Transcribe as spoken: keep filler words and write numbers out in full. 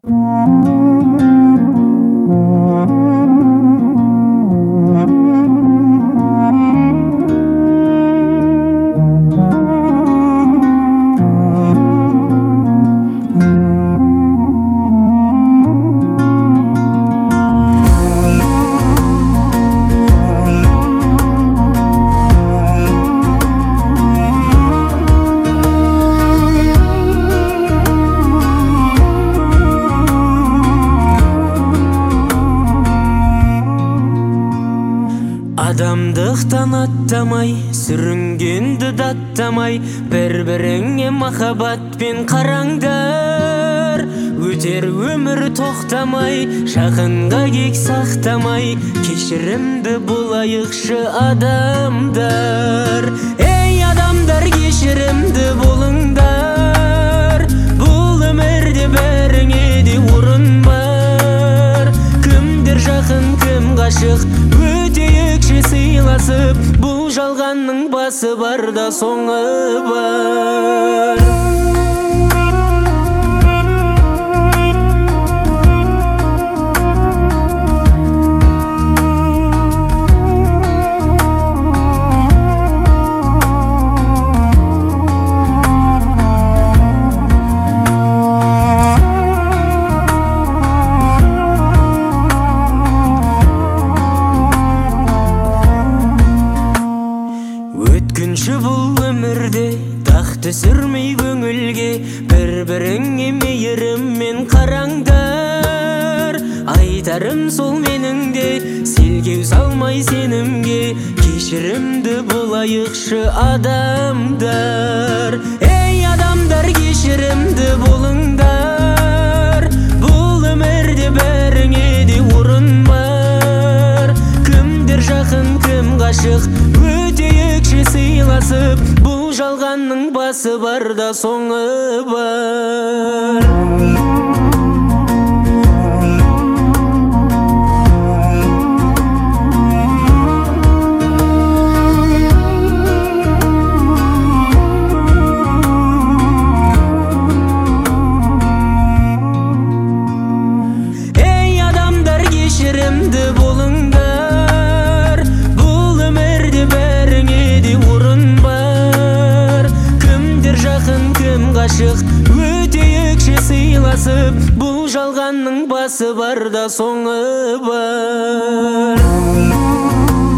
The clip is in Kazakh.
Адамдықтан аттамай, сүрінгенді даттамай, бір-біріңе махаббатпен қараңдар. Өтер өмір тоқтамай, жақынға кек сақтамай, кешірімді болайықшы адамдар. Ей адамдар, кешірімді болыңдар, бұл өмірде бәріңе де орын бар. Кімдер жақын, кім ғашық, өтейікші сыйласып, бұл жалғанның басы бар да соңы бар. Өткінші бұл өмірде тақ түсірмей көңілге, бір-біріңе мейіріммен қараңдар. Айтарым сол менің де, селкеу салмай сенімге, кешірімді болайықшы адамдар. Ей адамдар, кешірімді болыңдар, бұл өмірде бәріңе де орын бар. Кімдер жақын, кім ғашық, өтейікші сыйласып, бұл жалғанның басы бар да соңы бар. Ей адамдар, кешірімді болыңдар, бұл өмірде бәріңе де орын бар. Кімдер жақын, кім ғашық, өтейікші сыйласып, бұл жалғанның басы бар да соңы бар.